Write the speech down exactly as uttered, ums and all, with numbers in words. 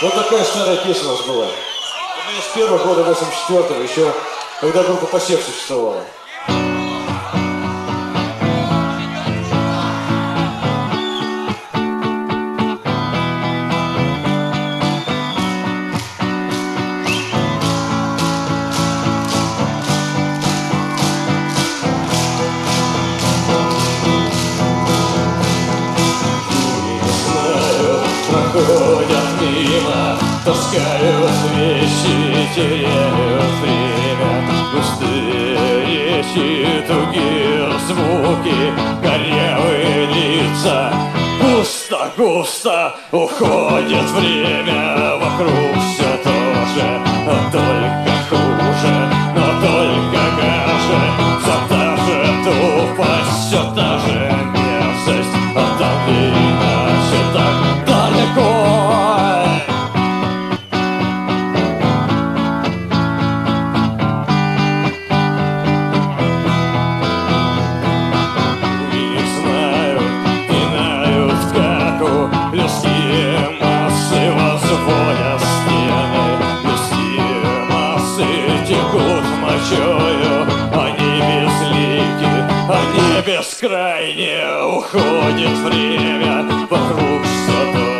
Вот такая старая песня у нас была. У меня с первого года восемьдесят четвёртого, еще когда группа «Посев» существовала. Проходят мимо, таскают вещи, теряют время. Густые речи, тугие звуки, корявые лица. Густо-густо уходит время, вокруг все то же, но только хуже, но только гаже. Все та же тупость, все та же мерзость, а там и иначе так далеко. И знают, и нают, как у людские массы возводят стены. Людские массы текут мочою, они безлики, они бескрайние. Уходит время, вокруг все то